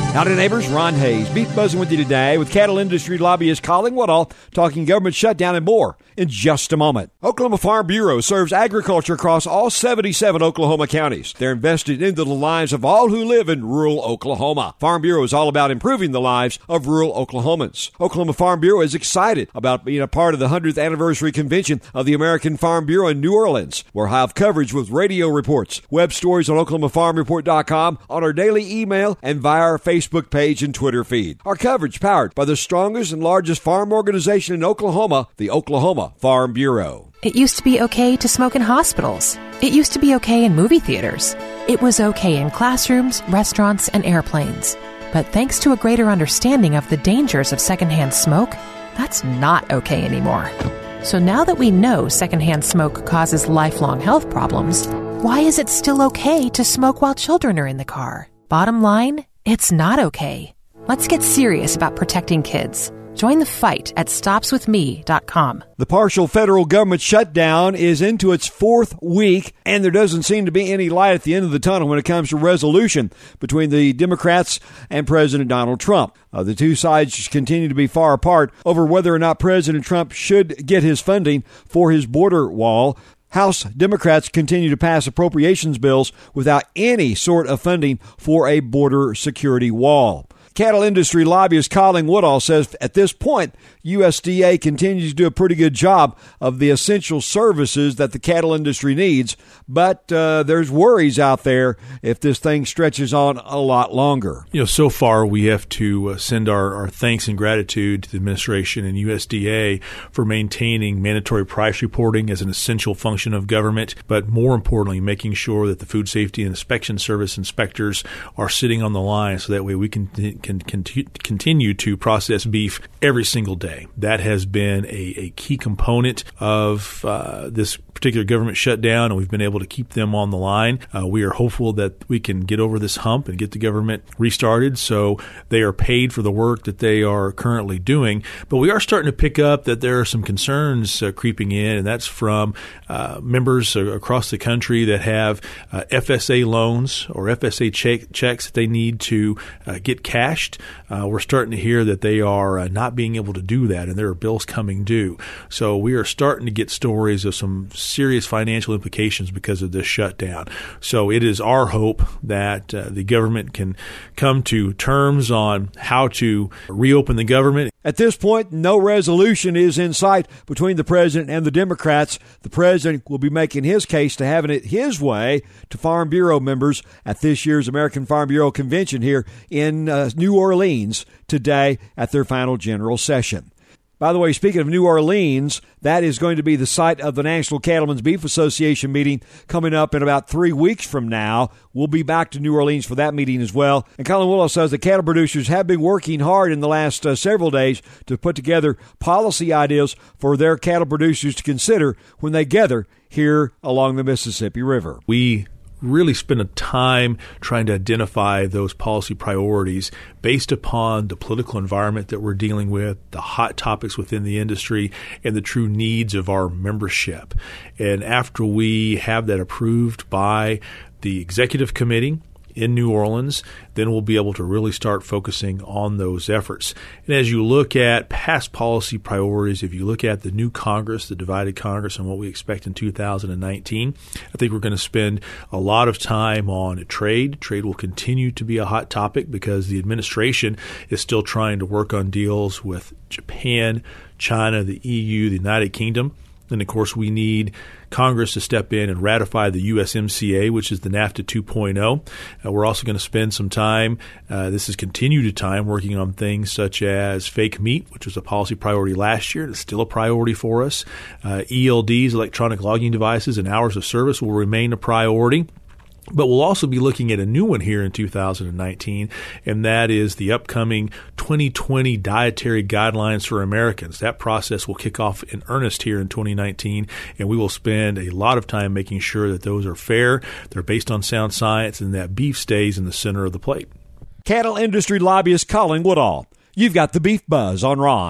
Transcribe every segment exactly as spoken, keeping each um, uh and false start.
Howdy, neighbors. Ron Hayes, Beef Buzzing with you today with cattle industry lobbyist Colin Woodall, talking government shutdown and more in just a moment. Oklahoma Farm Bureau serves agriculture across all seventy-seven Oklahoma counties. They're invested into the lives of all who live in rural Oklahoma. Farm Bureau is all about improving the lives of rural Oklahomans. Oklahoma Farm Bureau is excited about being a part of the one hundredth anniversary convention of the American Farm Bureau in New Orleans. We'll have coverage with radio reports, web stories on Oklahoma Farm Report dot com, on our daily email, and via our Facebook page and Twitter feed. Our coverage powered by the strongest and largest farm organization in Oklahoma, the Oklahoma Farm Bureau. It used to be okay to smoke in hospitals. It used to be okay in movie theaters. It was okay in classrooms, restaurants, and airplanes. But thanks to a greater understanding of the dangers of secondhand smoke, that's not okay anymore. So now that we know secondhand smoke causes lifelong health problems, why is it still okay to smoke while children are in the car? Bottom line, it's not okay. Let's get serious about protecting kids. Join the fight at stops with me dot com. The partial federal government shutdown is into its fourth week, and there doesn't seem to be any light at the end of the tunnel when it comes to resolution between the Democrats and President Donald Trump. Uh, the two sides continue to be far apart over whether or not President Trump should get his funding for his border wall. House Democrats continue to pass appropriations bills without any sort of funding for a border security wall. Cattle industry lobbyist Colin Woodall says at this point, U S D A continues to do a pretty good job of the essential services that the cattle industry needs, but uh, there's worries out there if this thing stretches on a lot longer. You know, so far we have to uh, send our, our thanks and gratitude to the administration and U S D A for maintaining mandatory price reporting as an essential function of government, but more importantly, making sure that the Food Safety and Inspection Service inspectors are sitting on the line so that way we can, can, can continue to process beef every single day. That has been a, a key component of uh, this particular government shutdown, and we've been able to keep them on the line. Uh, we are hopeful that we can get over this hump and get the government restarted so they are paid for the work that they are currently doing. But we are starting to pick up that there are some concerns uh, creeping in, and that's from uh, members uh, across the country that have uh, F S A loans or F S A check- checks that they need to uh, get cashed. Uh, we're starting to hear that they are uh, not being able to do that, and there are bills coming due. So we are starting to get stories of some serious financial implications because of this shutdown. So it is our hope that uh, the government can come to terms on how to reopen the government. At this point, no resolution is in sight between the president and the Democrats. The president will be making his case to having it his way to Farm Bureau members at this year's American Farm Bureau convention here in uh, New Orleans today at their final general session. By the way, speaking of New Orleans, that is going to be the site of the National Cattlemen's Beef Association meeting coming up in about three weeks from now. We'll be back to New Orleans for that meeting as well. And Colin Willow says the cattle producers have been working hard in the last uh, several days to put together policy ideas for their cattle producers to consider when they gather here along the Mississippi River. We really spend a time trying to identify those policy priorities based upon the political environment that we're dealing with, the hot topics within the industry, and the true needs of our membership. And after we have that approved by the executive committee in New Orleans, then we'll be able to really start focusing on those efforts. And as you look at past policy priorities, if you look at the new Congress, the divided Congress, and what we expect in two thousand nineteen, I think we're going to spend a lot of time on trade. Trade will continue to be a hot topic because the administration is still trying to work on deals with Japan, China, the E U, the United Kingdom. And, of course, we need Congress to step in and ratify the U S M C A, which is the NAFTA two point oh. Uh, we're also going to spend some time, uh, this is continued time, working on things such as fake meat, which was a policy priority last year. It's still a priority for us. Uh, E L Ds, electronic logging devices, and hours of service will remain a priority. But we'll also be looking at a new one here in two thousand nineteen, and that is the upcoming twenty twenty Dietary Guidelines for Americans. That process will kick off in earnest here in twenty nineteen, and we will spend a lot of time making sure that those are fair, they're based on sound science, and that beef stays in the center of the plate. Cattle industry lobbyist Colin Woodall. You've got the Beef Buzz on Ron.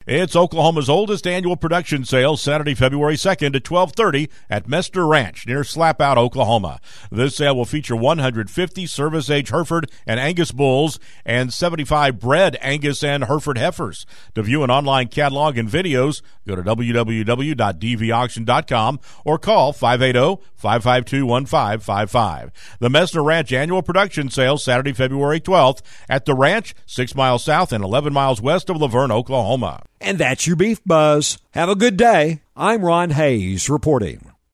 It's Oklahoma's oldest annual production sale, Saturday, February second at twelve thirty at Mester Ranch near Slapout, Oklahoma. This sale will feature one hundred fifty service-age Hereford and Angus bulls and seventy-five bred Angus and Hereford heifers. To view an online catalog and videos, go to w w w dot d v auction dot com or call five eight zero, five five two, one five five five. The Mester Ranch annual production sale, Saturday, February twelfth at the ranch, six miles south and eleven miles west of Laverne, Oklahoma. And that's your Beef Buzz. Have a good day. I'm Ron Hayes reporting.